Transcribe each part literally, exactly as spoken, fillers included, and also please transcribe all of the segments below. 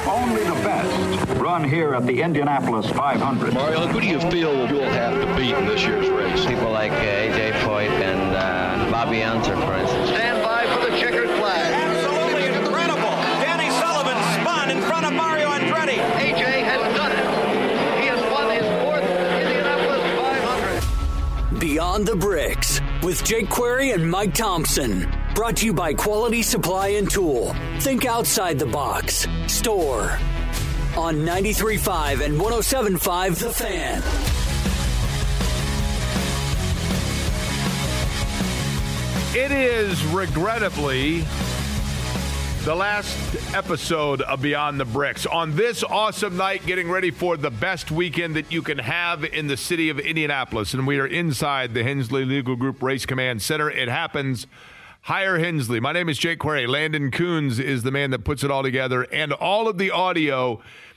only the best run here at the Indianapolis five hundred. Mario, who do you feel you'll have to beat in this year's race? People like uh, A J Foyt and uh, Bobby Unser, for instance. Stand by for the checkered flag. Absolutely incredible. Danny Sullivan spun in front of Mario Andretti. A J has done it. He has won his fourth Indianapolis five hundred. Beyond the Bricks with Jake Query and Mike Thompson. Brought to you by Quality Supply and Tool. Think outside the box. Store. On ninety-three point five and one oh seven point five The Fan. It is regrettably the last episode of Beyond the Bricks. On this awesome night, getting ready for the best weekend that you can have in the city of Indianapolis. And we are inside the Hensley Legal Group Race Command Center. It happens. Hire Hensley. My name is Jake Query. Landon Coons is the man that puts it all together. And all of the audio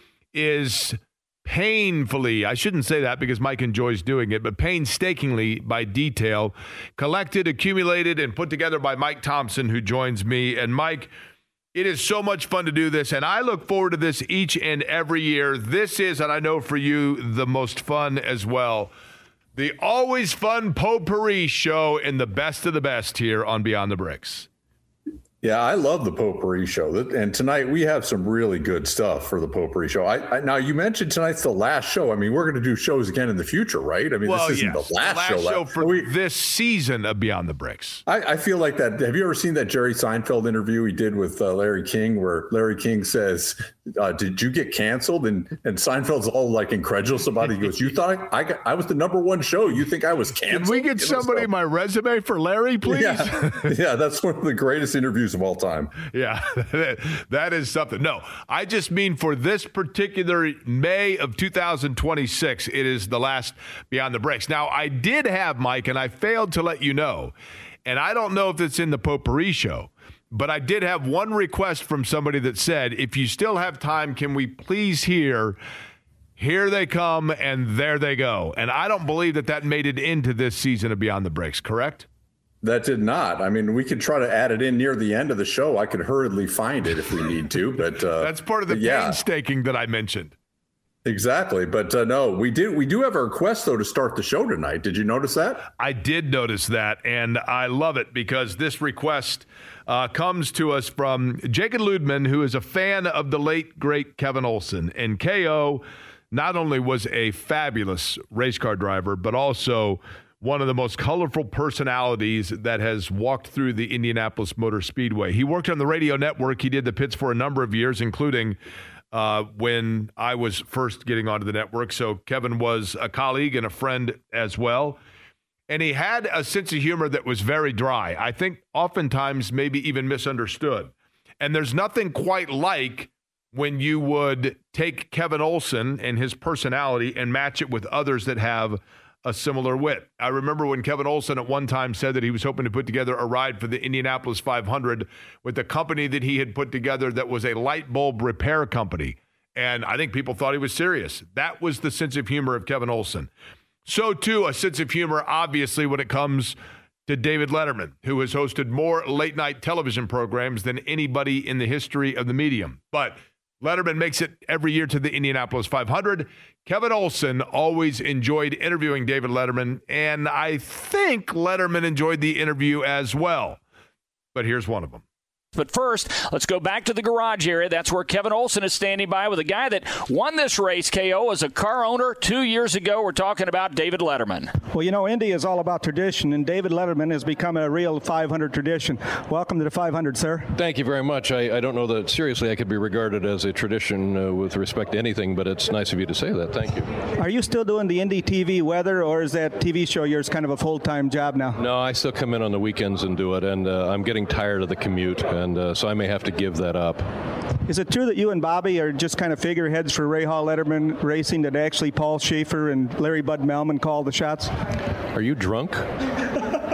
is painfully, I shouldn't say that because Mike enjoys doing it, but painstakingly by detail, collected, accumulated, and put together by Mike Thompson, who joins me. And Mike, it is so much fun to do this, and I look forward to this each and every year. This is, and I know for you, the most fun as well. The always fun potpourri show in the best of the best here on Beyond the Bricks. Yeah, I love the potpourri show. And tonight we have some really good stuff for the potpourri show. I, I, now, you mentioned tonight's the last show. I mean, we're going to do shows again in the future, right? I mean, well, this isn't yes. the last, the last show. show for we, this season of Beyond the Bricks. I, I feel like that. Have you ever seen that Jerry Seinfeld interview he did with uh, Larry King, where Larry King says, uh, did you get canceled? And and Seinfeld's all like incredulous about it. He goes, you thought I, I, got, I was the number one show. You think I was canceled? Can we get you somebody know, so, my resume for Larry, please? Yeah. yeah, that's one of the greatest interviews of all time. Yeah, that is something. No, I just mean for this particular May of two thousand twenty-six, it is the last Beyond the Bricks. Now, I did have, Mike, and I failed to let you know, and I don't know if it's in the potpourri show, but I did have one request from somebody that said, if you still have time, can we please hear, here they come and there they go. And I don't believe that that made it into this season of Beyond the Bricks, correct? That did not. I mean, we could try to add it in near the end of the show. I could hurriedly find it if we need to, but uh, that's part of the yeah. painstaking that I mentioned. Exactly. But uh, no, we did. We do have a request, though, to start the show tonight. Did you notice that? I did notice that, and I love it because this request uh, comes to us from Jacob Ludman, who is a fan of the late, great Kevin Olson. And K O not only was a fabulous race car driver, but also one of the most colorful personalities that has walked through the Indianapolis Motor Speedway. He worked on the radio network. He did the pits for a number of years, including uh, when I was first getting onto the network. So Kevin was a colleague and a friend as well. And he had a sense of humor that was very dry. I think oftentimes maybe even misunderstood. And there's nothing quite like when you would take Kevin Olson and his personality and match it with others that have a similar wit. I remember when Kevin Olson at one time said that he was hoping to put together a ride for the Indianapolis five hundred with a company that he had put together that was a light bulb repair company. And I think people thought he was serious. That was the sense of humor of Kevin Olson. So, too, a sense of humor, obviously, when it comes to David Letterman, who has hosted more late-night television programs than anybody in the history of the medium. But Letterman makes it every year to the Indianapolis five hundred. Kevin Olson always enjoyed interviewing David Letterman, and I think Letterman enjoyed the interview as well. But here's one of them. But first, let's go back to the garage area. That's where Kevin Olson is standing by with a guy that won this race, K O, as a car owner two years ago. We're talking about David Letterman. Well, you know, Indy is all about tradition, and David Letterman has become a real five hundred tradition. Welcome to the five hundred, sir. Thank you very much. I, I don't know that, seriously, I could be regarded as a tradition uh, with respect to anything, but it's nice of you to say that. Thank you. Are you still doing the Indy T V weather, or is that T V show yours kind of a full-time job now? No, I still come in on the weekends and do it, and uh, I'm getting tired of the commute, and uh, so I may have to give that up. Is it true that you and Bobby are just kind of figureheads for Ray Hall Letterman Racing, that actually Paul Schaefer and Larry Bud Melman call the shots? Are you drunk?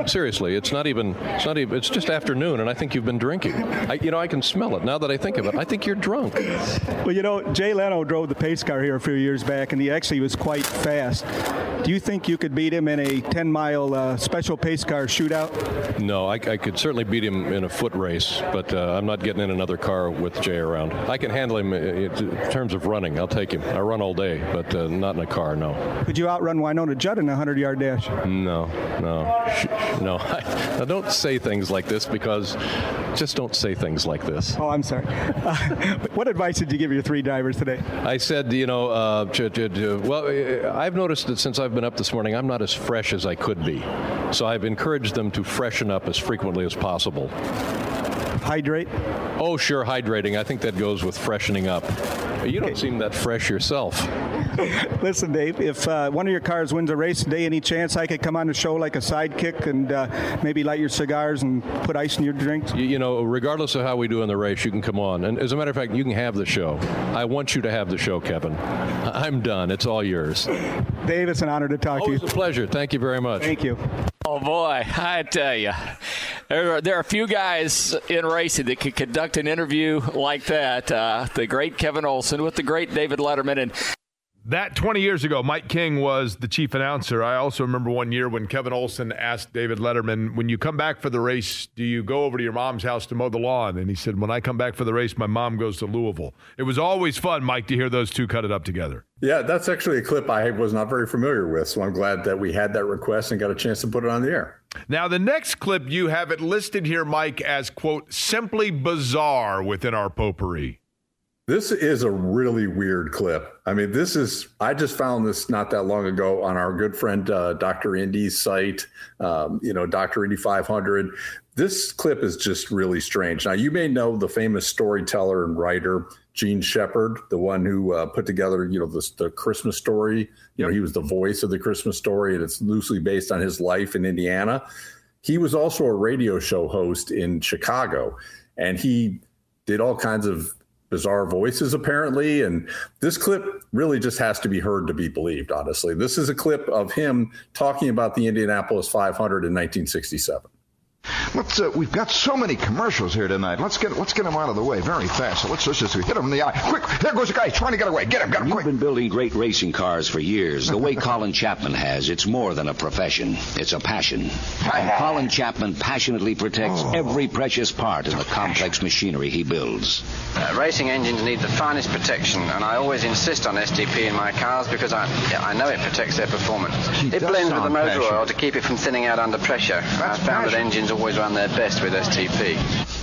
Seriously, it's not even, it's not even, it's just afternoon, and I think you've been drinking. I, you know, I can smell it. Now that I think of it, I think you're drunk. Well, you know, Jay Leno drove the pace car here a few years back, and he actually was quite fast. Do you think you could beat him in a ten-mile uh, special pace car shootout? No, I, I could certainly beat him in a foot race, but uh, I'm not getting in another car with Jay around. I can handle him in terms of running. I'll take him. I run all day, but uh, not in a car, no. Could you outrun Winona Judd in a hundred-yard dash? No, no, no. I, now don't say things like this, because just don't say things like this. Oh, I'm sorry. Uh, what advice did you give your three drivers today? I said, you know, uh, ch- ch- ch- well, I've noticed that since I've been up this morning, I'm not as fresh as I could be. So I've encouraged them to freshen up as frequently as possible. Hydrate? Oh, sure, hydrating. I think that goes with freshening up. You don't seem that fresh yourself. Listen, Dave, if uh, one of your cars wins a race today, any chance I could come on the show like a sidekick and uh, maybe light your cigars and put ice in your drinks? You, you know, regardless of how we do in the race, you can come on. And as a matter of fact, you can have the show. I want you to have the show, Kevin. I'm done. It's all yours. Dave, it's an honor to talk Always to you. It's a pleasure. Thank you very much. Thank you. Oh, boy, I tell you, there are, there are a few guys in racing that could conduct an interview like that. Uh, the great Kevin Olson with the great David Letterman. And that twenty years ago, Mike King was the chief announcer. I also remember one year when Kevin Olson asked David Letterman, when you come back for the race, do you go over to your mom's house to mow the lawn? And he said, when I come back for the race, my mom goes to Louisville. It was always fun, Mike, to hear those two cut it up together. Yeah, that's actually a clip I was not very familiar with, so I'm glad that we had that request and got a chance to put it on the air. Now, the next clip, you have it listed here, Mike, as, quote, simply bizarre within our potpourri. This is a really weird clip. I mean, this is, I just found this not that long ago on our good friend uh, Doctor Indy's site, um, you know, Doctor Indy five hundred. This clip is just really strange. Now, you may know the famous storyteller and writer, Gene Shepard, the one who uh, put together, you know, the, the Christmas Story. You know, he was the voice of the Christmas Story, and it's loosely based on his life in Indiana. He was also a radio show host in Chicago, and he did all kinds of bizarre voices, apparently. And this clip really just has to be heard to be believed, honestly. This is a clip of him talking about the Indianapolis five hundred in nineteen sixty-seven. Let's, uh, we've got so many commercials here tonight. Let's get let's get them out of the way very fast. So let's, let's just hit them in the eye. Quick, there goes a guy trying to get away. Get him, get him, You've quick. been building great racing cars for years. The way Colin Chapman has, it's more than a profession. It's a passion. And Colin Chapman passionately protects oh. every precious part in the complex machinery he builds. Uh, racing engines need the finest protection, and I always insist on S T P in my cars because I I know it protects their performance. He it blends with the motor passionate. oil to keep it from thinning out under pressure. That's I found passion. that engines always run their best with S T P.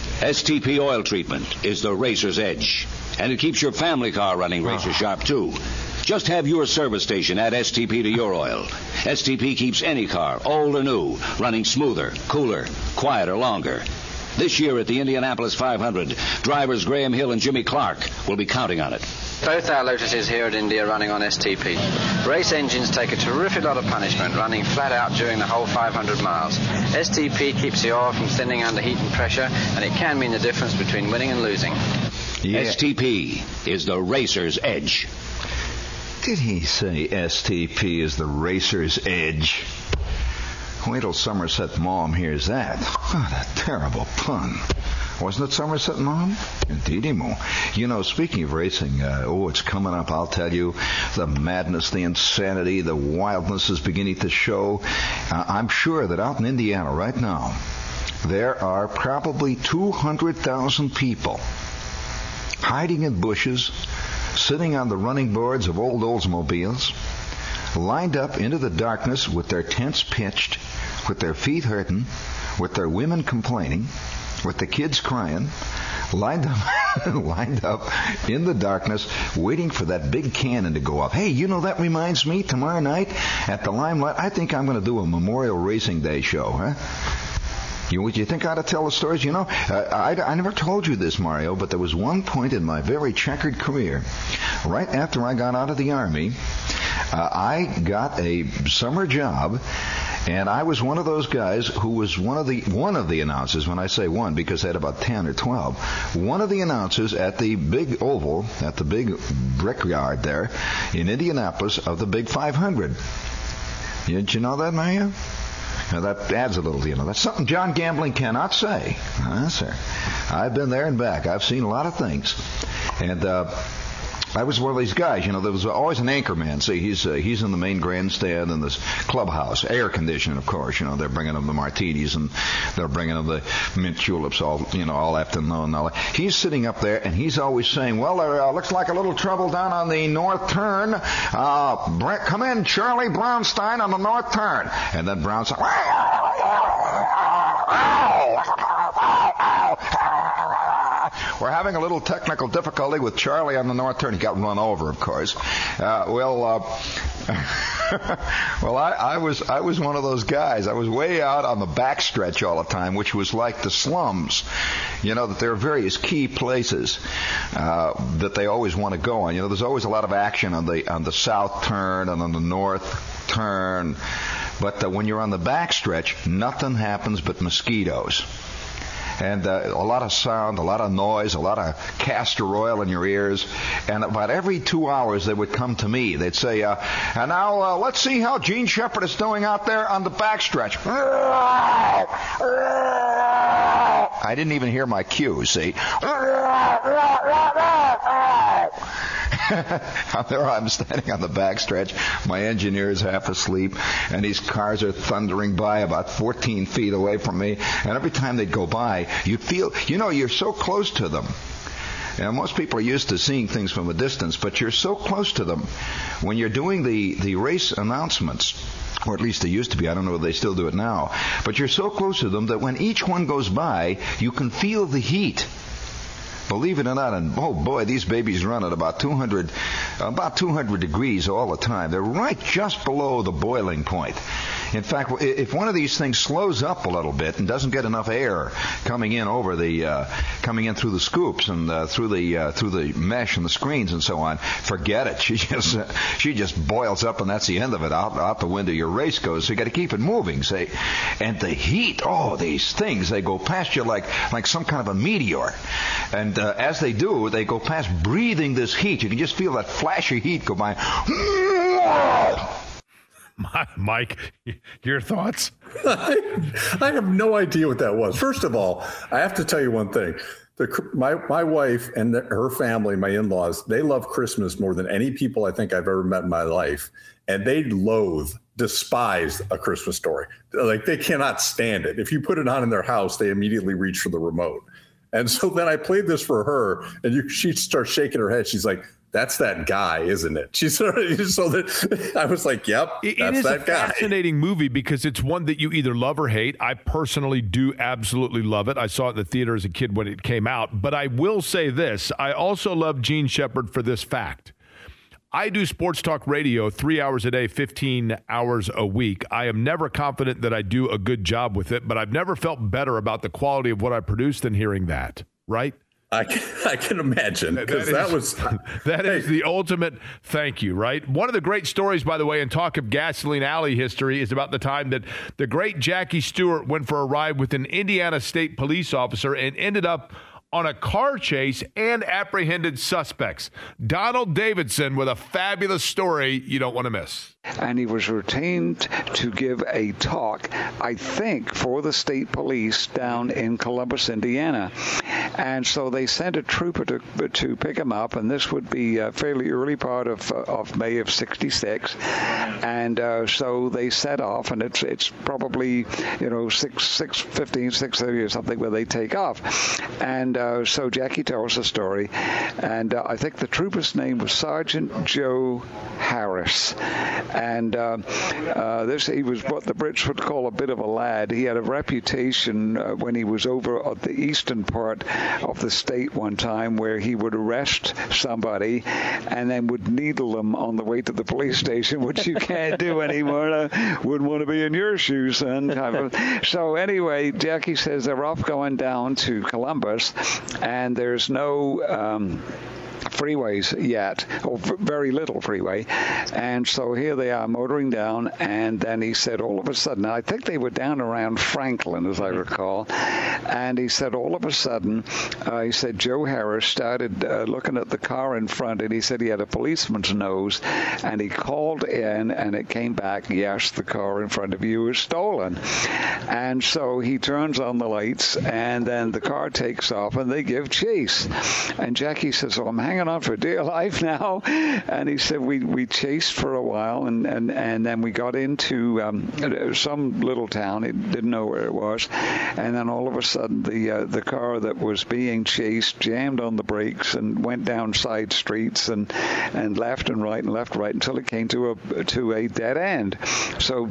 S T P oil treatment is the racer's edge, and it keeps your family car running racer oh. sharp too. Just have your service station add S T P to your oil. S T P keeps any car, old or new, running smoother, cooler, quieter, longer. This year at the Indianapolis five hundred, drivers Graham Hill and Jimmy Clark will be counting on it. Both our Lotuses here at Indy are running on S T P. Race engines take a terrific lot of punishment running flat out during the whole five hundred miles. S T P keeps the oil from thinning under heat and pressure, and it can mean the difference between winning and losing. Yeah. S T P is the racer's edge. Did he say S T P is the racer's edge? Wait till Somerset Maugham hears that. What a terrible pun. Wasn't it Somerset Maugham? Indeedy mo. You know, speaking of racing, uh, oh, it's coming up, I'll tell you. The madness, the insanity, the wildness is beginning to show. Uh, I'm sure that out in Indiana right now, there are probably two hundred thousand people hiding in bushes, sitting on the running boards of old Oldsmobiles, lined up into the darkness with their tents pitched, with their feet hurting, with their women complaining, with the kids crying, lined up, lined up in the darkness, waiting for that big cannon to go off. Hey, you know, that reminds me, tomorrow night at the Limelight, I think I'm going to do a Memorial Racing Day show, huh? You, you think I ought to tell the stories? You know, uh, I, I never told you this, Mario, but there was one point in my very checkered career, right after I got out of the Army, uh, I got a summer job, and I was one of those guys who was one of the one of the announcers. When I say one, because I had about ten or twelve, one of the announcers at the big oval, at the big brickyard there in Indianapolis of the Big five hundred. Did you know that, Mario? Now, that adds a little, you know. That's something John Gambling cannot say. Uh, sir. I've been there and back. I've seen a lot of things. And uh, I was one of these guys, you know, there was always an anchor man. See, he's uh, he's in the main grandstand in this clubhouse, air conditioned, of course. You know, they're bringing him the martinis and they're bringing him the mint juleps all, you know, all afternoon. And all that. He's sitting up there and he's always saying, well, there uh, looks like a little trouble down on the north turn. Uh, Brent, come in, Charlie Brownstein on the north turn. And then Brownstein, we're having a little technical difficulty with Charlie on the north turn. He got run over, of course. Uh, well, uh, well, I, I was I was one of those guys. I was way out on the backstretch all the time, which was like the slums. You know, that there are various key places uh, that they always want to go on. You know, there's always a lot of action on the on the south turn and on the north turn. But uh, when you're on the backstretch, nothing happens but mosquitoes. And uh, a lot of sound, a lot of noise, a lot of castor oil in your ears. And about every two hours, they would come to me. They'd say, uh, and now uh, let's see how Gene Shepard is doing out there on the backstretch. I didn't even hear my cue, see. There I'm standing on the backstretch. My engineer's half asleep, and these cars are thundering by about fourteen feet away from me. And every time they'd go by, you'd feel, you know, you're so close to them. Now, most people are used to seeing things from a distance, but you're so close to them. When you're doing the, the race announcements, or at least they used to be, I don't know if they still do it now, but you're so close to them that when each one goes by, you can feel the heat. Believe it or not, and oh boy, these babies run at about two hundred, about two hundred degrees all the time. They're right just below the boiling point. In fact, if one of these things slows up a little bit and doesn't get enough air coming in over the, uh, coming in through the scoops and uh, through the uh, through the mesh and the screens and so on, forget it. She just uh, she just boils up, and that's the end of it. Out out the window your race goes. So you got to keep it moving, say. And the heat, oh, these things, they go past you like like some kind of a meteor. And uh, as they do, they go past breathing this heat. You can just feel that flash of heat go by. Mike, your thoughts? I, I have no idea what that was. First of all, I have to tell you one thing. The, my, my wife and the, her family, my in-laws, they love Christmas more than any people I think I've ever met in my life. And they loathe, despise A Christmas Story. Like, they cannot stand it. If you put it on in their house, they immediately reach for the remote. And so then I played this for her, and you, she starts shaking her head. She's like, that's that guy, isn't it? She's so that I was like, yep, it, that's it is that a guy. Fascinating movie because it's one that you either love or hate. I personally do absolutely love it. I saw it in the theater as a kid when it came out. But I will say this. I also love Gene Shepard for this fact. I do sports talk radio three hours a day, fifteen hours a week. I am never confident that I do a good job with it, but I've never felt better about the quality of what I produce than hearing that, right? I can, I can imagine, because that, that was that hey. is the ultimate thank you, right? One of the great stories, by the way, in Talk of Gasoline Alley history is about the time that the great Jackie Stewart went for a ride with an Indiana State police officer and ended up on a car chase and apprehended suspects. Donald Davidson with a fabulous story you don't want to miss. And he was retained to give a talk, I think, for the state police down in Columbus, Indiana. And so they sent a trooper to to pick him up, and this would be a fairly early part of uh, of May of sixty-six. And uh, so they set off, and it's it's probably, you know, six six fifteen, six thirty or something where they take off. And uh, so Jackie tells the story, and uh, I think the trooper's name was Sergeant Joe Harris. And uh, uh, this he was what the Brits would call a bit of a lad. He had a reputation uh, when he was over at the eastern part of the state one time where he would arrest somebody and then would needle them on the way to the police station, which you can't do anymore. I wouldn't want to be in your shoes, son. So anyway, Jackie says they're off going down to Columbus, and there's no... Um, freeways yet, or very little freeway. And so here they are motoring down, and then he said all of a sudden, I think they were down around Franklin, as I recall, and he said all of a sudden, uh, he said Joe Harris started uh, looking at the car in front, and he said he had a policeman's nose, and he called in, and it came back, yes, the car in front of you is stolen. And so he turns on the lights, and then the car takes off, and they give chase. And Jackie says, oh, I'm hanging on for dear life now. And he said, we, we chased for a while, and, and, and then we got into um, some little town. He didn't know where it was. And then all of a sudden, the uh, the car that was being chased jammed on the brakes and went down side streets and, and left and right and left right until it came to a to a dead end. So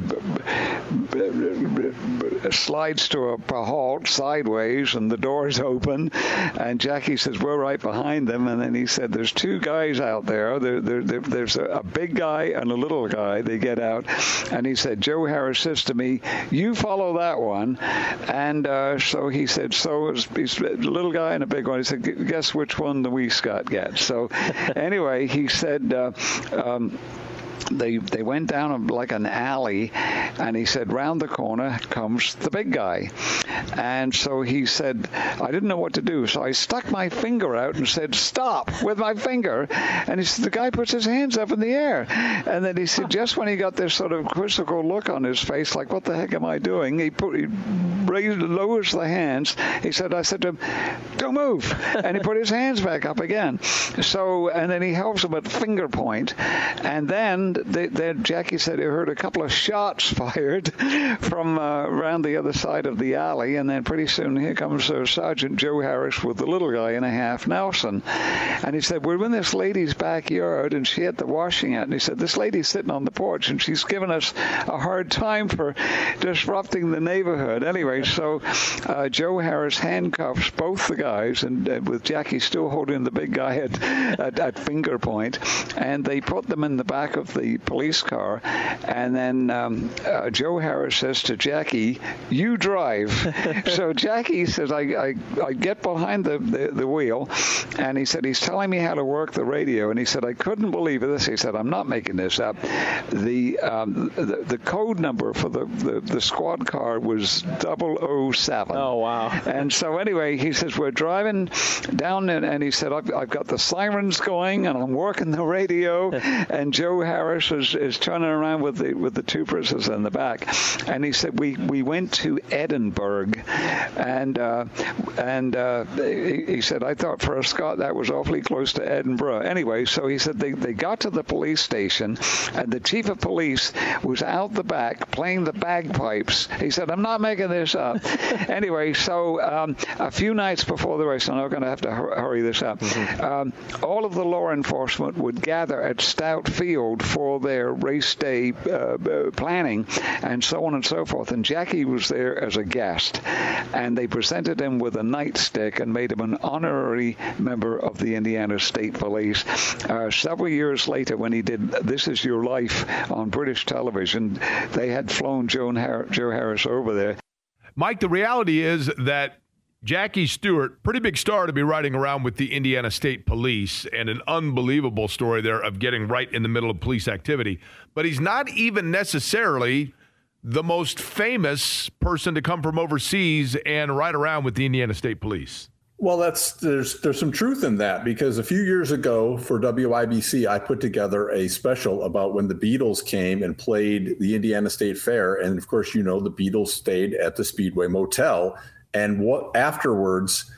slides to a, a halt sideways, and the doors open, and Jackie says, we're right behind them. And then he said, there's two guys out there. there, there, there there's a, a big guy and a little guy. They get out, and he said, Joe Harris says to me, you follow that one. And uh, so he said, so it was, he's a little guy and a big one. He said, guess which one the wee Scott gets. So anyway, he said, uh, um, They they went down like an alley, and he said, round the corner comes the big guy. And so he said, I didn't know what to do, so I stuck my finger out and said, stop, with my finger. And he said, the guy puts his hands up in the air. And then he said, just when he got this sort of quizzical look on his face, like, what the heck am I doing? He put he raised, lowers the hands. He said, I said to him, don't move. And he put his hands back up again. So, and then he helps him at finger point. And then They, they, Jackie said he heard a couple of shots fired from uh, around the other side of the alley, and then pretty soon here comes uh, Sergeant Joe Harris with the little guy in a half Nelson. And he said, we're in this lady's backyard, and she had the washing out. And he said, this lady's sitting on the porch, and she's giving us a hard time for disrupting the neighborhood. Anyway, so uh, Joe Harris handcuffs both the guys, and uh, with Jackie still holding the big guy at, at, at finger point, and they put them in the back of the police car, and then um, uh, Joe Harris says to Jackie, you drive. So Jackie says, I, I, I get behind the, the, the wheel, and he said, he's telling me how to work the radio, and he said, I couldn't believe this. He said, I'm not making this up. The um, the, the code number for the, the, the squad car was double oh seven. Oh, wow. And so anyway, he says, we're driving down, and, and he said, I've, I've got the sirens going, and I'm working the radio, and Joe Harris Is, is turning around with the with the two prisoners in the back, and he said we, we went to Edinburgh, and uh, and uh, he, he said I thought for a Scot that was awfully close to Edinburgh. Anyway, so he said they, they got to the police station, and the chief of police was out the back playing the bagpipes. He said, I'm not making this up. Anyway, so um, a few nights before the race, and I'm going to have to hurry this up. Mm-hmm. Um, all of the law enforcement would gather at Stout Field for their race day uh, planning and so on and so forth. And Jackie was there as a guest, and they presented him with a nightstick and made him an honorary member of the Indiana State Police. Uh, several years later, when he did This Is Your Life on British television, they had flown Joe, Har- Joe Harris over there. Mike, the reality is that Jackie Stewart, pretty big star to be riding around with the Indiana State Police, and an unbelievable story there of getting right in the middle of police activity. But he's not even necessarily the most famous person to come from overseas and ride around with the Indiana State Police. Well, that's there's there's some truth in that, because a few years ago for W I B C, I put together a special about when the Beatles came and played the Indiana State Fair. And of course, you know, the Beatles stayed at the Speedway Motel. And what afterwards,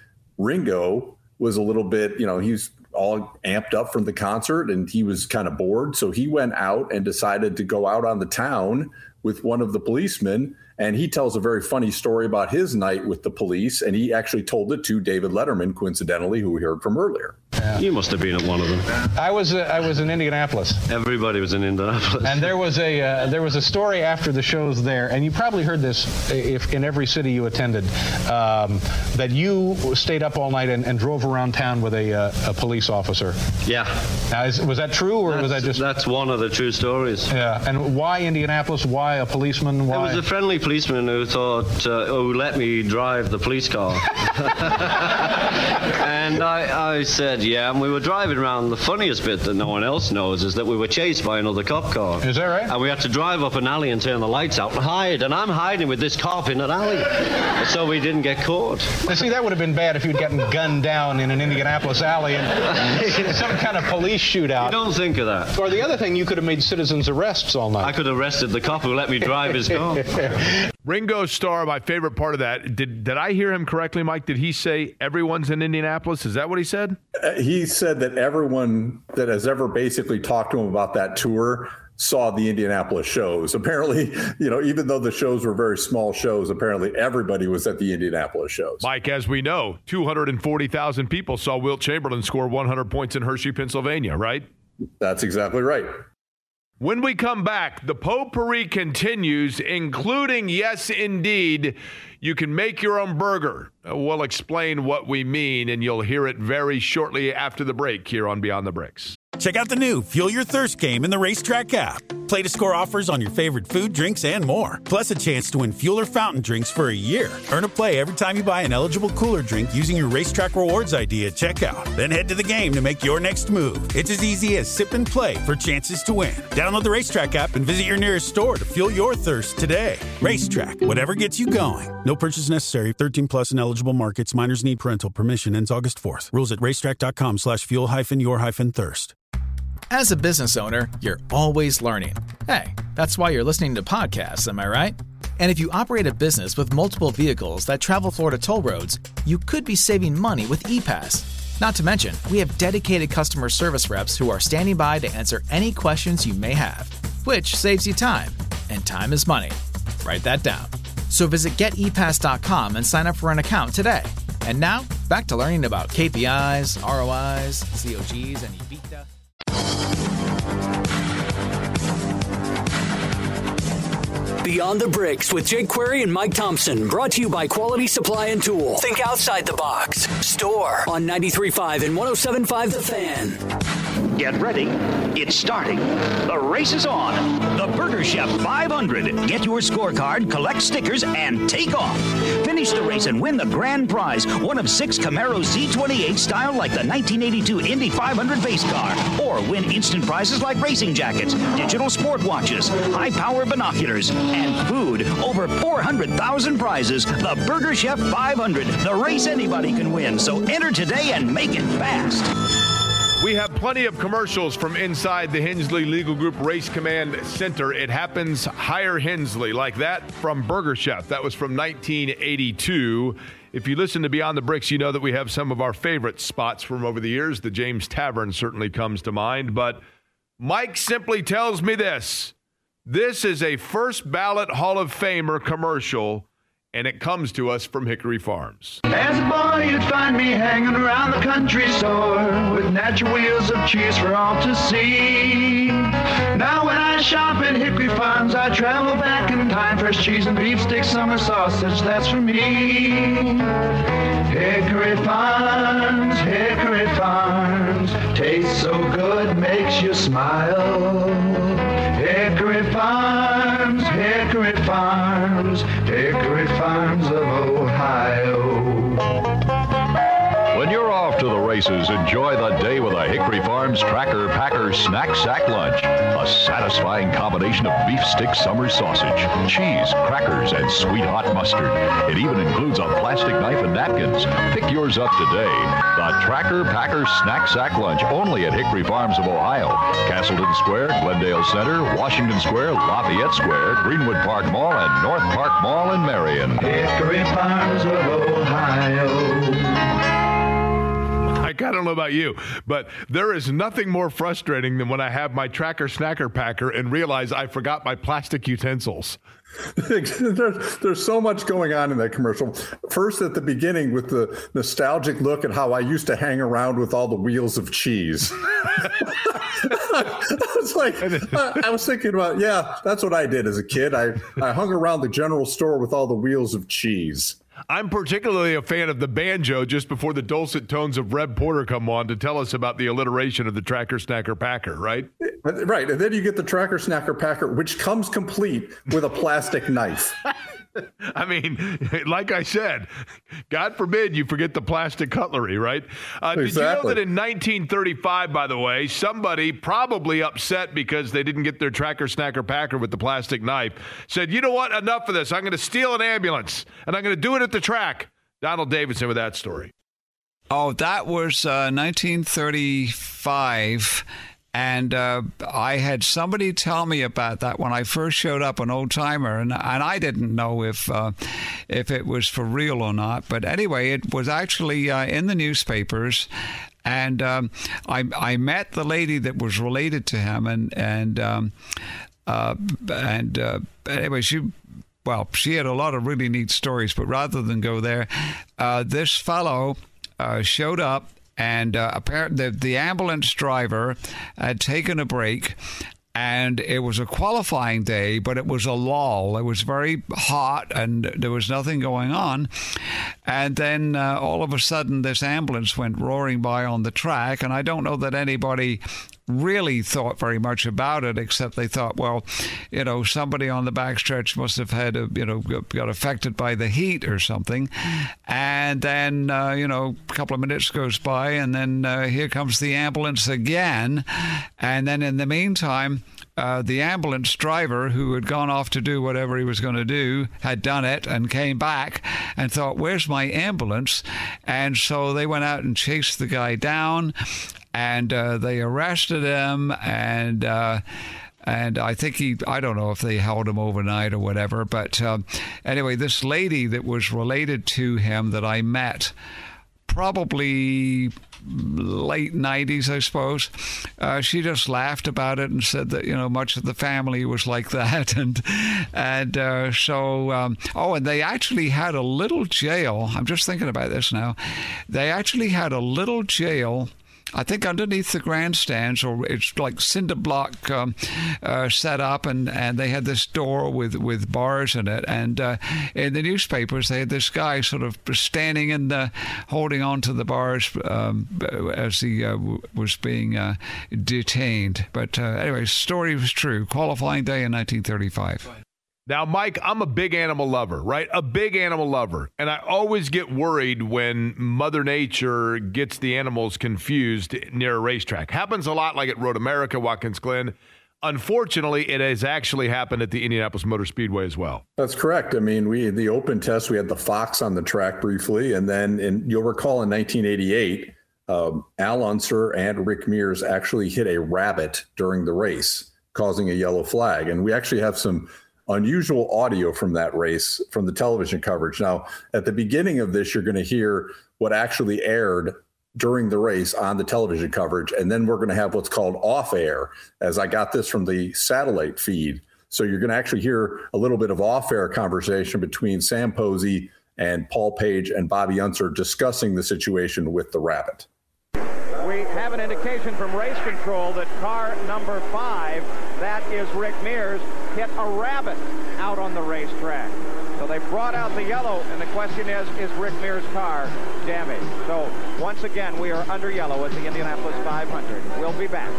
Ringo was a little bit, you know, he's all amped up from the concert, and he was kind of bored. So he went out and decided to go out on the town with one of the policemen. And he tells a very funny story about his night with the police. And he actually told it to David Letterman, coincidentally, who we heard from earlier. Yeah. You must have been at one of them. I was uh, I was in Indianapolis. Everybody was in Indianapolis. And there was a uh, there was a story after the shows there, and you probably heard this if in every city you attended, um, that you stayed up all night and, and drove around town with a, uh, a police officer. Yeah. Now, is, was that true, or that's, was that just? That's one of the true stories. Yeah. And why Indianapolis? Why a policeman? Why? It was a friendly policeman who thought, uh, oh, let me drive the police car. And I, I said, yeah, and we were driving around. The funniest bit that no one else knows is that we were chased by another cop car. Is that right? And we had to drive up an alley and turn the lights out and hide. And I'm hiding with this cop in an alley, so we didn't get caught. Now, see, that would have been bad if you'd gotten gunned down in an Indianapolis alley and some kind of police shootout. You don't think of that. Or the other thing, you could have made citizens arrests all night. I could have arrested the cop who let me drive his car. Ringo Starr, my favorite part of that. Did did I hear him correctly, Mike? Did he say everyone's in Indianapolis? Is that what he said? Uh, he said that everyone that has ever basically talked to him about that tour saw the Indianapolis shows. Apparently, you know, even though the shows were very small shows, apparently everybody was at the Indianapolis shows. Mike, as we know, two hundred forty thousand people saw Wilt Chamberlain score one hundred points in Hershey, Pennsylvania, right? That's exactly right. When we come back, the potpourri continues, including, yes, indeed, you can make your own burger. We'll explain what we mean, and you'll hear it very shortly after the break here on Beyond the Bricks. Check out the new Fuel Your Thirst game in the Racetrack app. Play to score offers on your favorite food, drinks, and more. Plus a chance to win fuel or fountain drinks for a year. Earn a play every time you buy an eligible cooler drink using your Racetrack Rewards I D at checkout. Then head to the game to make your next move. It's as easy as sip and play for chances to win. Download the Racetrack app and visit your nearest store to fuel your thirst today. Racetrack, whatever gets you going. No purchase necessary. thirteen plus in eligible markets. Minors need parental permission. Ends August fourth. Rules at racetrack.com slash fuel hyphen your hyphen thirst. As a business owner, you're always learning. Hey, that's why you're listening to podcasts, am I right? And if you operate a business with multiple vehicles that travel Florida toll roads, you could be saving money with ePass. Not to mention, we have dedicated customer service reps who are standing by to answer any questions you may have, which saves you time. And time is money. Write that down. So visit get e pass dot com and sign up for an account today. And now, back to learning about K P Is, R O Is, C O Gs, and EBITDA. Beyond the Bricks with Jake Query and Mike Thompson. Brought to you by Quality Supply and Tool. Think outside the box. Store on ninety-three point five and one oh seven point five The Fan. Get ready. It's starting. The race is on. The Burger Chef five hundred. Get your scorecard, collect stickers, and take off. Finish the race and win the grand prize. One of six Camaro Z twenty-eight style like the nineteen eighty-two Indy five hundred base car. Or win instant prizes like racing jackets, digital sport watches, high-power binoculars, and food. Over four hundred thousand prizes. The Burger Chef five hundred. The race anybody can win. So enter today and make it fast. We have plenty of commercials from inside the Hensley Legal Group Race Command Center. It happens, hire Hensley, like that from Burger Chef. That was from nineteen eighty-two. If you listen to Beyond the Bricks, you know that we have some of our favorite spots from over the years. The James Tavern certainly comes to mind. But Mike simply tells me this. This is a first ballot Hall of Famer commercial, and it comes to us from Hickory Farms. As a boy, you'd find me hanging around the country store with natural wheels of cheese for all to see. Now when I shop at Hickory Farms, I travel back in time. Fresh cheese and beef sticks, summer sausage, that's for me. Hickory Farms, Hickory Farms, tastes so good, makes you smile. Hickory Farms, Hickory Farms, Hickory Farms of Ohio. When you're off to the races, enjoy the day with a Hickory Farms Tracker Packer Snack Sack Lunch. A satisfying combination of beef stick summer sausage, cheese, crackers, and sweet hot mustard. It even includes a plastic knife and napkins. Pick yours up today. The Tracker Packer Snack Sack Lunch, only at Hickory Farms of Ohio. Castleton Square, Glendale Center, Washington Square, Lafayette Square, Greenwood Park Mall, and North Park Mall in Marion. Hickory Farms of Ohio. Mike, I don't know about you, but there is nothing more frustrating than when I have my Tracker Snacker Packer and realize I forgot my plastic utensils. there's, there's so much going on in that commercial. First, at the beginning, with the nostalgic look at how I used to hang around with all the wheels of cheese. I was like, I, I was thinking about, yeah, that's what I did as a kid. I, I hung around the general store with all the wheels of cheese. I'm particularly a fan of the banjo just before the dulcet tones of Reb Porter come on to tell us about the alliteration of the Tracker Snacker Packer, right? Right. And then you get the Tracker Snacker Packer, which comes complete with a plastic knife. I mean, like I said, God forbid you forget the plastic cutlery, right? Uh, exactly. Did you know that in nineteen thirty-five, by the way, somebody probably upset because they didn't get their Tracker, Snacker, Packer with the plastic knife said, you know what, enough of this. I'm going to steal an ambulance, and I'm going to do it at the track. Donald Davidson with that story. Oh, that was uh, nineteen thirty-five. And uh, I had somebody tell me about that when I first showed up, an old timer, and and I didn't know if uh, if it was for real or not. But anyway, it was actually uh, in the newspapers, and um, I I met the lady that was related to him, and and um, uh, and uh, anyway, she. Well, she had a lot of really neat stories, but rather than go there, uh, this fellow uh, showed up. And uh, apparently, the, the ambulance driver had taken a break, and it was a qualifying day, but it was a lull. It was very hot, and there was nothing going on. And then uh, all of a sudden, this ambulance went roaring by on the track, and I don't know that anybody really thought very much about it, except they thought, well, you know, somebody on the backstretch must have had, a, you know, got affected by the heat or something. And then, uh, you know, a couple of minutes goes by, and then uh, here comes the ambulance again. And then in the meantime, uh, the ambulance driver, who had gone off to do whatever he was going to do, had done it and came back and thought, where's my ambulance? And so they went out and chased the guy down. And uh, they arrested him, and uh, and I think he, I don't know if they held him overnight or whatever. But uh, anyway, this lady that was related to him that I met, probably late nineties, I suppose, uh, she just laughed about it and said that, you know, much of the family was like that. And and uh, so, um, oh, and they actually had a little jail. I'm just thinking about this now. They actually had a little jail, I think underneath the grandstands, or it's like cinder block um, uh, set up, and, and they had this door with, with bars in it. And uh, in the newspapers, they had this guy sort of standing in the, holding on to the bars um, as he uh, w- was being uh, detained. But uh, anyway, the story was true. Qualifying day in nineteen thirty-five. Now, Mike, I'm a big animal lover, right? A big animal lover. And I always get worried when Mother Nature gets the animals confused near a racetrack. Happens a lot, like at Road America, Watkins Glen. Unfortunately, it has actually happened at the Indianapolis Motor Speedway as well. That's correct. I mean, we the open test, we had the Fox on the track briefly. And then in, you'll recall in nineteen eighty-eight, um, Al Unser and Rick Mears actually hit a rabbit during the race, causing a yellow flag. And we actually have some unusual audio from that race from the television coverage. Now, at the beginning of this, you're going to hear what actually aired during the race on the television coverage. And then we're going to have what's called off air, as I got this from the satellite feed. So you're going to actually hear a little bit of off air conversation between Sam Posey and Paul Page and Bobby Unser discussing the situation with the rabbit. We have an indication from race control that car number five, that is Rick Mears, hit a rabbit out on the racetrack. So they brought out the yellow, and the question is, is Rick Mears' car damaged? So once again, we are under yellow at the Indianapolis five hundred. We'll be back.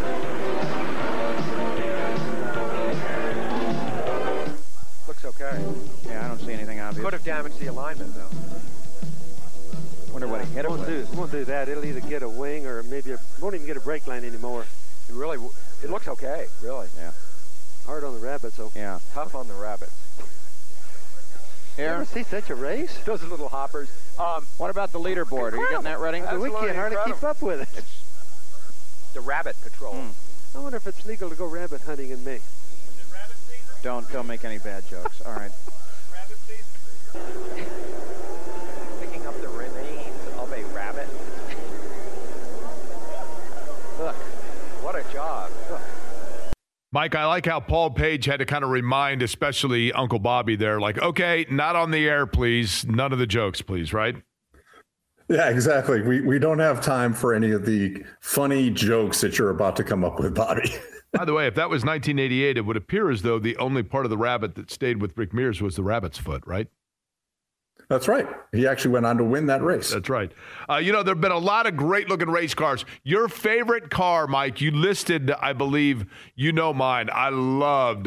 Looks okay. Yeah, I don't see anything obvious. Could have damaged the alignment, though. Wonder what he hit it won't with. Do, it won't do that. It'll either get a wing or maybe a, won't even get a brake line anymore. It really, it looks okay, really. Yeah. Hard on the rabbit, so yeah. Tough on the rabbit. Here. You ever see such a race? Those little hoppers. Um, what about the leaderboard? Are you getting that ready? We can't hardly incredible. keep up with it. It's the rabbit patrol. Hmm. I wonder if it's legal to go rabbit hunting in May. Don't don't make any bad jokes. All right. Picking up the remains of a rabbit. Look, what a job. Look. Mike, I like how Paul Page had to kind of remind, especially Uncle Bobby there, like, okay, not on the air, please. None of the jokes, please, right? Yeah, exactly. We we don't have time for any of the funny jokes that you're about to come up with, Bobby. By the way, if that was nineteen eighty-eight, it would appear as though the only part of the rabbit that stayed with Rick Mears was the rabbit's foot, right? That's right. He actually went on to win that race. That's right. Uh, you know, there have been a lot of great-looking race cars. Your favorite car, Mike, you listed, I believe, you know mine. I loved,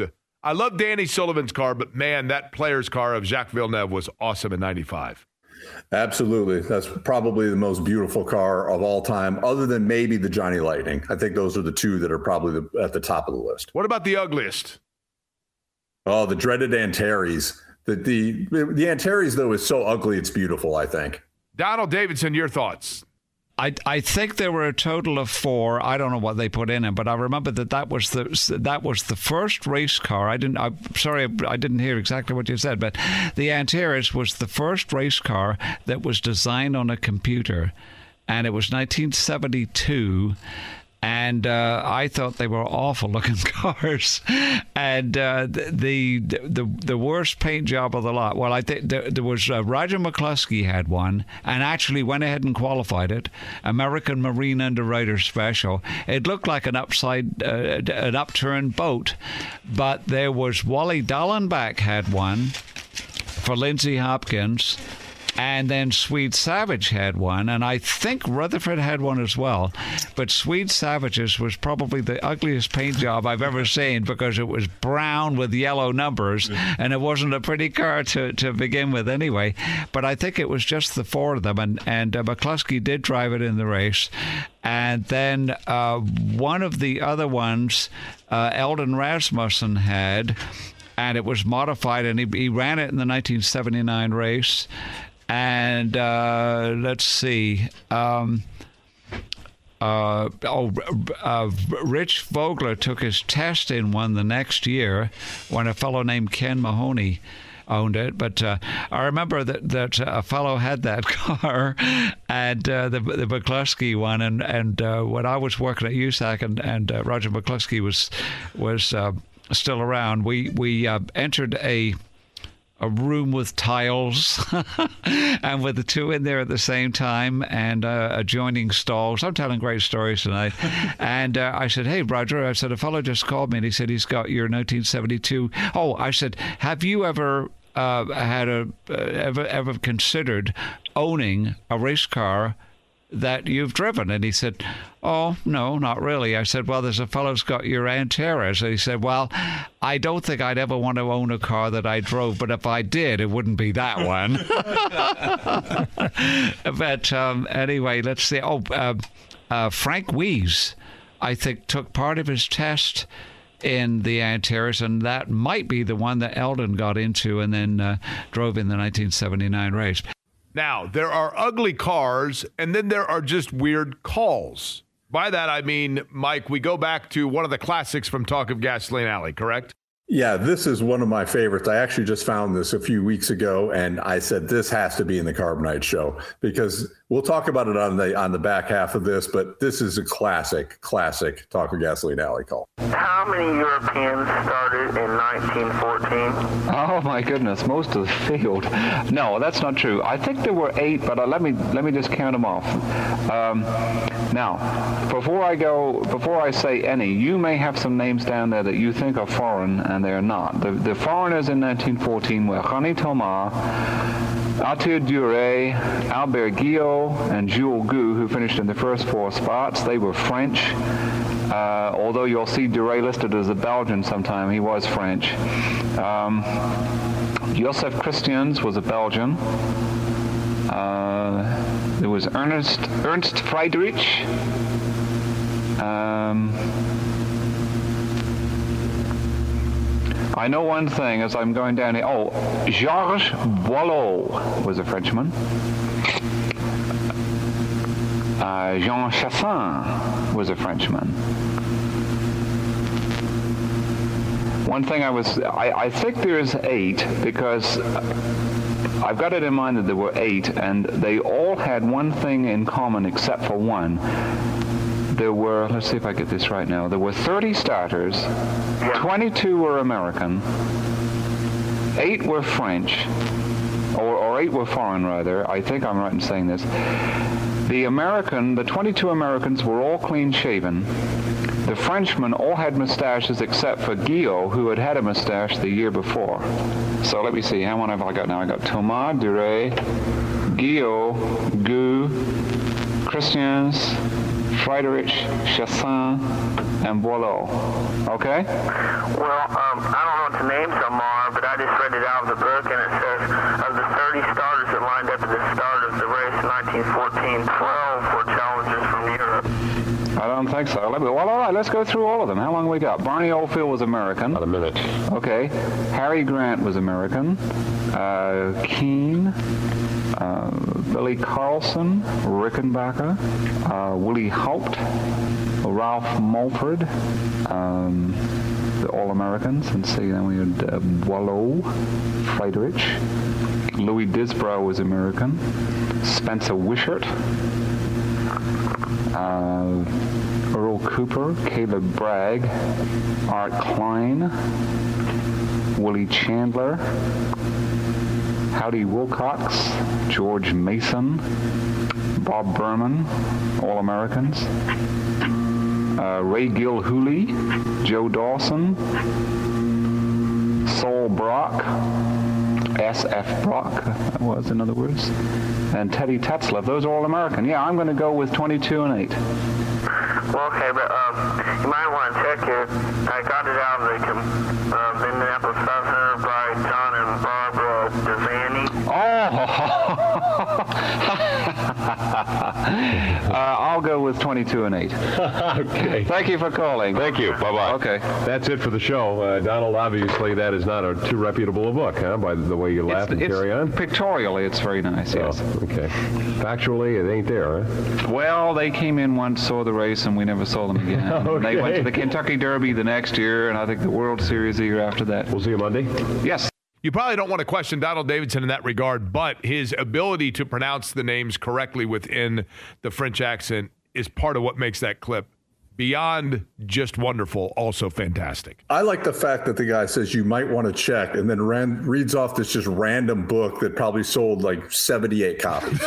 I love Danny Sullivan's car, but man, that player's car of Jacques Villeneuve was awesome in ninety-five. Absolutely. That's probably the most beautiful car of all time, other than maybe the Johnny Lightning. I think those are the two that are probably the, at the top of the list. What about the ugliest? Oh, the dreaded Antares. The, the, the Antares, though, is so ugly, it's beautiful, I think. Donald Davidson, your thoughts? I, I think there were a total of four. I don't know what they put in it, but I remember that that was the that was the first race car. I didn't. I'm sorry, I didn't hear exactly what you said, but the Antares was the first race car that was designed on a computer, and it was nineteen seventy-two. And uh, I thought they were awful looking cars, and uh, the, the the worst paint job of the lot. Well, I think there, there was uh, Roger McCluskey had one, and actually went ahead and qualified it. American Marine Underwriter Special. It looked like an upside uh, an upturned boat, but there was Wally Dallenbach had one for Lindsey Hopkins. And then Swede Savage had one, and I think Rutherford had one as well. But Swede Savage's was probably the ugliest paint job I've ever seen, because it was brown with yellow numbers, and it wasn't a pretty car to, to begin with anyway. But I think it was just the four of them, and, and uh, McCluskey did drive it in the race. And then uh, one of the other ones, uh, Eldon Rasmussen had, and it was modified, and he, he ran it in the nineteen seventy-nine race. And uh, let's see. Um, uh, oh, uh, Rich Vogler took his test in one the next year when a fellow named Ken Mahoney owned it. But uh, I remember that, that a fellow had that car, and uh, the the McCluskey one. And and uh, when I was working at U S A C, and and uh, Roger McCluskey was was uh, still around, we we uh, entered a. a room with tiles and with the two in there at the same time, and uh, adjoining stalls. I'm telling great stories tonight. And uh, I said, hey, Roger, I said, a fellow just called me, and he said he's got your nineteen seventy-two. Oh, I said, have you ever uh, had a uh, ever ever considered owning a race car that you've driven? And he said, oh, no, not really. I said, well, there's a fellow's got your Antares. And he said, well, I don't think I'd ever want to own a car that I drove, but if I did, it wouldn't be that one. But um, anyway, let's see. Oh, uh, uh, Frank Weiss, I think, took part of his test in the Antares, and that might be the one that Eldon got into and then uh, drove in the nineteen seventy-nine race. Now, there are ugly cars, and then there are just weird calls. By that, I mean, Mike, we go back to one of the classics from Talk of Gasoline Alley, correct? Yeah, this is one of my favorites. I actually just found this a few weeks ago, and I said this has to be in the Carbonite show, because we'll talk about it on the on the back half of this, but this is a classic, classic Talk of Gasoline Alley call. How many Europeans started in nineteen fourteen? Oh my goodness, most of the field. No, that's not true. I think there were eight, but uh, let me let me just count them off. Um, now, before I go, before I say any, you may have some names down there that you think are foreign, and they're not. The, the foreigners in nineteen fourteen were René Thomas, Arthur Duret, Albert Guillot, and Jules Gou, who finished in the first four spots. They were French. Uh, although you'll see Duret listed as a Belgian sometime, he was French. Um, Joseph Christians was a Belgian. Uh, there was Ernst Ernst Friedrich. Um, I know one thing as I'm going down here. Oh, Georges Boileau was a Frenchman. Uh, Jean Chassin was a Frenchman. One thing I was, I, I think there's eight, because I've got it in mind that there were eight, and they all had one thing in common except for one. There were, let's see if I get this right now, there were thirty starters, twenty-two were American, eight were French, or, or eight were foreign rather. I think I'm right in saying this. The American, the twenty-two Americans were all clean shaven. The Frenchmen all had mustaches except for Guillot, who had had a mustache the year before. So let me see, how many have I got now? I got Thomas, Duret, Guillot, Gou, Christians, Friedrich, Chassin, and Boileau. Okay? Well, um, I don't know what the names of them are, but I just read it out of the book, and it says of the thirty starters that lined up at the start of the race in nineteen fourteen, twelve were challengers from Europe. I don't think so. Let me, well, all right, let's go through all of them. How long we got? Barney Oldfield was American. About a minute. Okay. Harry Grant was American. Uh, Keene. Uh, Billy Carlson. Rickenbacker. Uh, Willie Haupt. Ralph Mulford. Um, the All-Americans. And see, then we had uh, Boileau. Friedrich. Louis Disbrow was American. Spencer Wishart. Uh, Earl Cooper, Caleb Bragg, Art Klein, Willie Chandler, Howdy Wilcox, George Mason, Bob Berman, All Americans, uh, Ray Gilhooly, Joe Dawson, Sol Brock, S F Brock, that was in other words, and Teddy Tetzlaff. Those are all American. Yeah, I'm going to go with twenty-two and eight. Well, okay, but um, you might want to check it. I got it out of the uh, Minneapolis five hundred by John and Barbara Devaney. Oh! uh, I'll go with twenty-two and eight. Okay. Thank you for calling. Thank you. Bye-bye. Okay. That's it for the show. Uh, Donald, obviously that is not a too reputable a book, huh, by the way you laugh it's, and it's, carry on? Pictorially, it's very nice, yes. Oh, okay. Factually, it ain't there, huh? Well, they came in once, saw the race, and we never saw them again. Okay. They went to the Kentucky Derby the next year, and I think the World Series the year after that. We'll see you Monday? Yes. You probably don't want to question Donald Davidson in that regard, but his ability to pronounce the names correctly within the French accent is part of what makes that clip beyond just wonderful, also fantastic. I like the fact that the guy says you might want to check and then ran, reads off this just random book that probably sold like seventy-eight copies.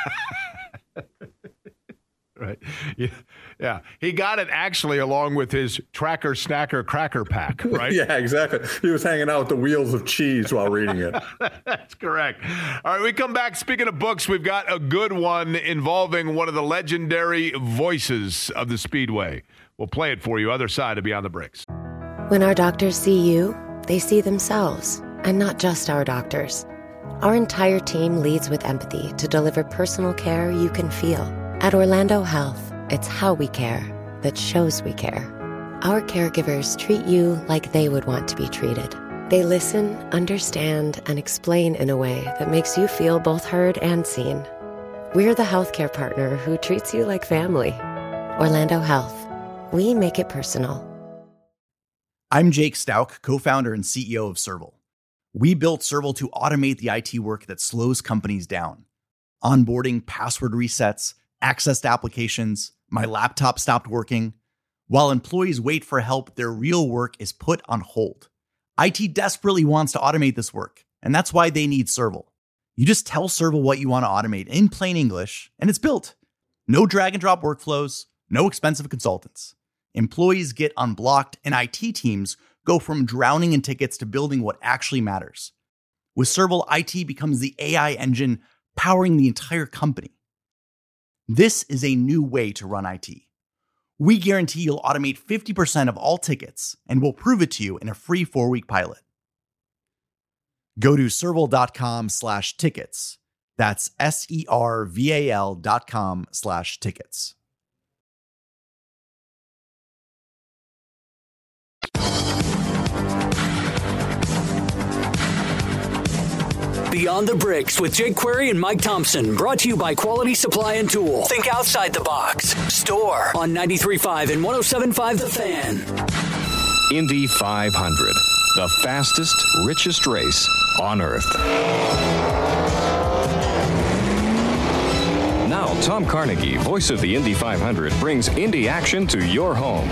Right. Yeah. Yeah. He got it actually along with his Tracker Snacker Cracker Pack, right? Yeah, exactly. He was hanging out with the wheels of cheese while reading it. That's correct. All right, we come back. Speaking of books, we've got a good one involving one of the legendary voices of the Speedway. We'll play it for you. Other side of Beyond the Bricks. When our doctors see you, they see themselves, and not just our doctors. Our entire team leads with empathy to deliver personal care you can feel. At Orlando Health, it's how we care that shows we care. Our caregivers treat you like they would want to be treated. They listen, understand, and explain in a way that makes you feel both heard and seen. We're the healthcare partner who treats you like family. Orlando Health. We make it personal. I'm Jake Stout, co-founder and C E O of Serval. We built Serval to automate the I T work that slows companies down. Onboarding, password resets, access to applications, my laptop stopped working. While employees wait for help, their real work is put on hold. I T desperately wants to automate this work, and that's why they need Serval. You just tell Serval what you want to automate in plain English, and it's built. No drag and drop workflows, no expensive consultants. Employees get unblocked, and I T teams go from drowning in tickets to building what actually matters. With Serval, I T becomes the A I engine powering the entire company. This is a new way to run I T. We guarantee you'll automate fifty percent of all tickets, and we'll prove it to you in a free four-week pilot. Go to serval.com slash tickets. That's S-E-R-V-A-L dot com slash tickets. Beyond the Bricks with Jake Query and Mike Thompson. Brought to you by Quality Supply and Tool. Think outside the box. Store on ninety-three point five and one oh seven point five The Fan. Indy five hundred. The fastest, richest race on Earth. Now, Tom Carnegie, voice of the Indy five hundred, brings Indy action to your home.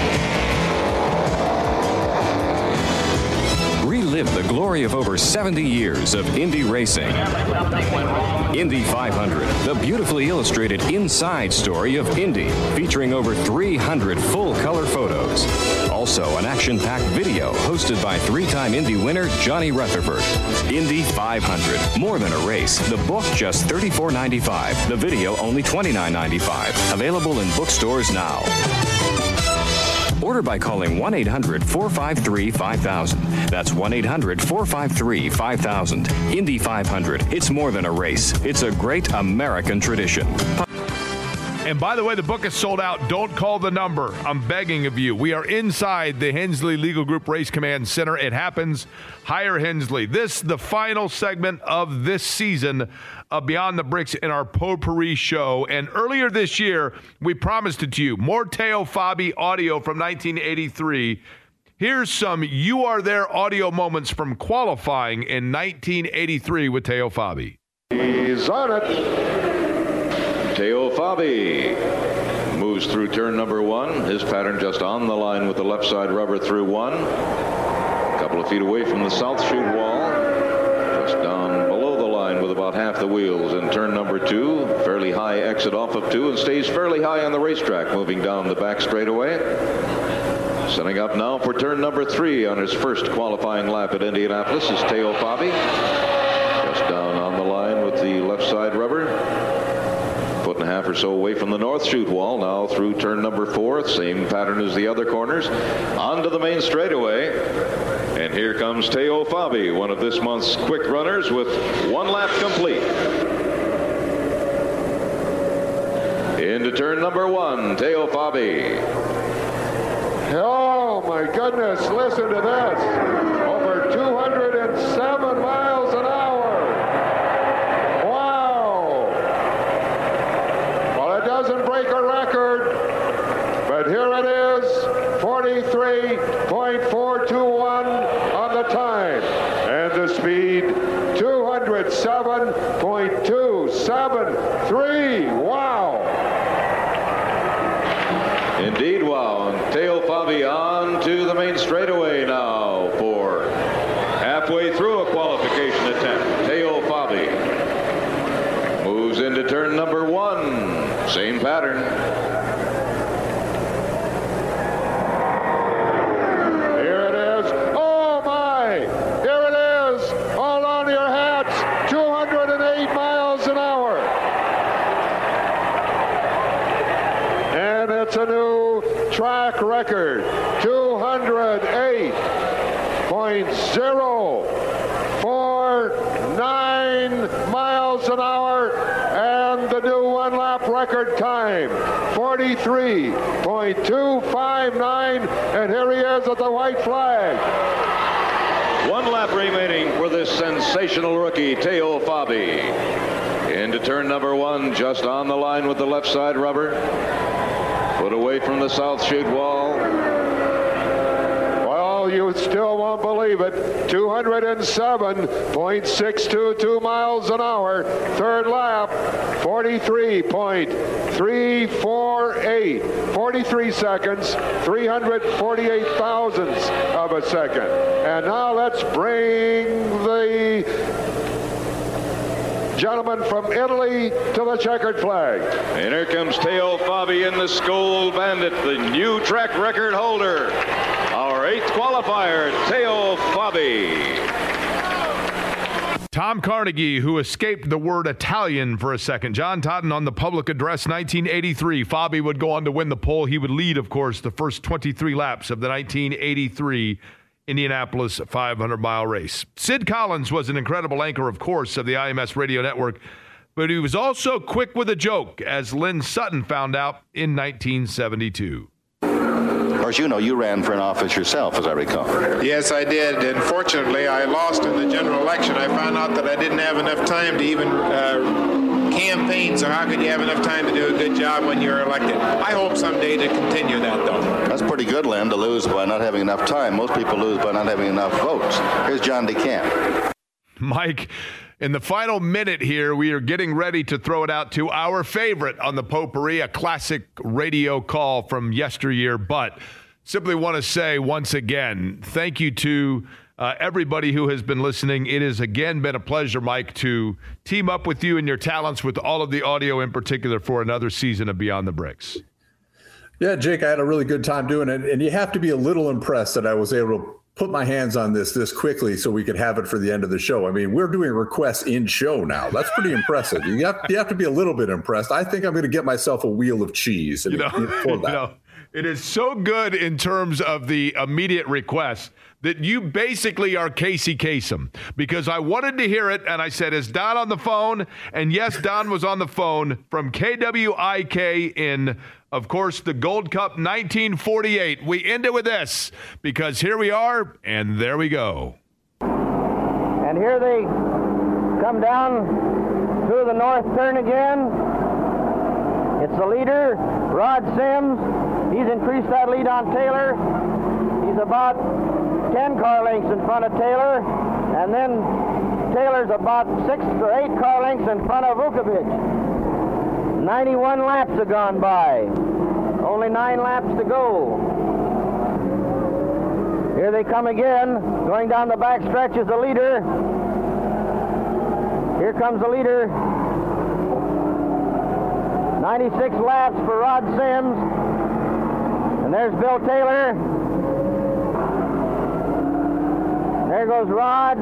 Relive the glory of over seventy years of Indy racing. Indy five hundred, the beautifully illustrated inside story of Indy, featuring over three hundred full-color photos. Also, an action-packed video hosted by three-time Indy winner Johnny Rutherford. Indy five hundred, more than a race. The book just thirty-four ninety-five. The video only twenty-nine ninety-five. Available in bookstores now. Order by calling one eight hundred four five three five thousand. That's one eight hundred four five three five thousand. Indy five hundred. It's more than a race. It's a great American tradition. And by the way, the book is sold out. Don't call the number. I'm begging of you. We are inside the Hensley Legal Group Race Command Center. It happens. Hire Hensley. This, the final segment of this season of Beyond the Bricks in our Potpourri show. And earlier this year, we promised it to you. More Teo Fabi audio from nineteen eighty-three. Here's some You Are There audio moments from qualifying in nineteen eighty-three with Teo Fabi. He's on it. Teo Fabi moves through turn number one. His pattern just on the line with the left side rubber through one. A couple of feet away from the south chute wall. Just down below the line with about half the wheels in turn number two. Fairly high exit off of two and stays fairly high on the racetrack, moving down the back straightaway. Setting up now for turn number three on his first qualifying lap at Indianapolis is Teo Fabi. Just down on the line with the left side rubber. Foot and a half or so away from the north chute wall, now through turn number four. Same pattern as the other corners. Onto the main straightaway. And here comes Teo Fabi, one of this month's quick runners with one lap complete. Into turn number one, Teo Fabi. Oh my goodness, listen to this. Over two hundred seven miles an hour. Doesn't break a record, but here it is, forty-three point four two one on the time, and the speed two hundred seven point two seven three. Wow! Indeed, wow. And Teo Fabi on to the main straightaway now for halfway through a qualification attempt. Teo Fabi moves into turn number one. Same pattern. Here it is. Oh my! Here it is. Hold on to your hats. two hundred eight miles an hour. And it's a new track record. two hundred eight point oh four nine miles an hour. And the new one lap record time, forty-three point two five nine, and here he is at the white flag. One lap remaining for this sensational rookie, Teo Fabi. Into turn number one, just on the line with the left side rubber. Put away from the south chute wall. Well, you still won't believe it. two hundred seven point six two two miles an hour. Third lap, forty-three point three four eight. forty-three seconds, three hundred forty-eight thousandths of a second. And now let's bring the gentleman from Italy to the checkered flag. And here comes Teo Fabi in the Skoal Bandit, the new track record holder. Our eighth qualifier, Teo Fabi. Tom Carnegie, who escaped the word Italian for a second. John Totten on the public address, nineteen eighty-three. Fabi would go on to win the pole. He would lead, of course, the first twenty-three laps of the nineteen eighty-three Indianapolis five hundred mile race. Sid Collins was an incredible anchor, of course, of the I M S radio network, but he was also quick with a joke, as Lynn Sutton found out in nineteen seventy-two. Of course, you know, you ran for an office yourself, as I recall. Yes, I did. Unfortunately, I lost in the general election. I found out that I didn't have enough time to even uh, campaign, so how could you have enough time to do a good job when you're elected? I hope someday to continue that, though. That's pretty good, Lynn, to lose by not having enough time. Most people lose by not having enough votes. Here's John DeCamp. Mike, in the final minute here, we are getting ready to throw it out to our favorite on the Potpourri, a classic radio call from yesteryear. But simply want to say once again, thank you to uh, everybody who has been listening. It has again been a pleasure, Mike, to team up with you and your talents with all of the audio in particular for another season of Beyond the Bricks. Yeah, Jake, I had a really good time doing it. And you have to be a little impressed that I was able to put my hands on this this quickly so we could have it for the end of the show. I mean, we're doing requests in show now. That's pretty impressive. You have, you have to be a little bit impressed. I think I'm going to get myself a wheel of cheese. You know, for that. You know, it is so good in terms of the immediate requests that you basically are Casey Kasem, because I wanted to hear it, and I said, is Don on the phone? And yes, Don was on the phone from K W I K in, of course, the Gold Cup nineteen forty-eight. We end it with this, because here we are, and there we go. And here they come down through the north turn again. It's the leader, Rod Sims. He's increased that lead on Taylor. He's about ten car lengths in front of Taylor, and then Taylor's about six or eight car lengths in front of Vukovic. ninety-one laps have gone by. Only nine laps to go. Here they come again. Going down the back stretch is the leader. Here comes the leader. ninety-six laps for Rod Sims. And there's Bill Taylor. There goes Rod.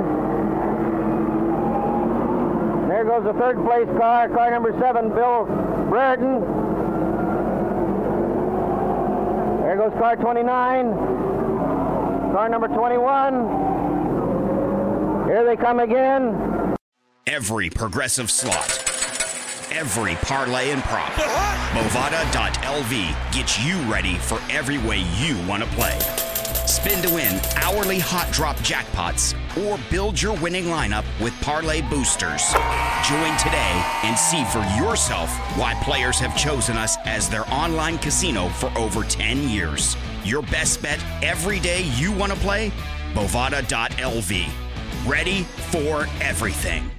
There goes the third place car, car number seven, Bill Brereton. There goes car twenty-nine, car number twenty-one. Here they come again. Every Progressive slot, every parlay and prop, Bovada dot L V gets you ready for every way you want to play. Spin to win hourly hot drop jackpots or build your winning lineup with parlay boosters. Join today and see for yourself why players have chosen us as their online casino for over ten years. Your best bet every day you want to play? Bovada dot L V. Ready for everything.